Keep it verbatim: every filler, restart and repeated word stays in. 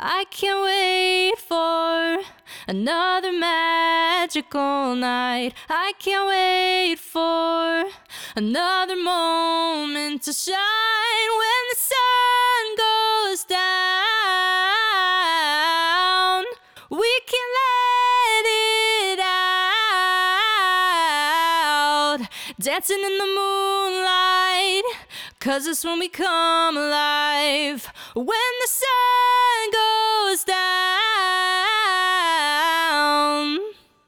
I can't wait for another magical night. I can't wait for another moment to shine when the sun goes down. We can let it out, dancing in the moonlight, 'cause it's when we come alive. When the sun goes down.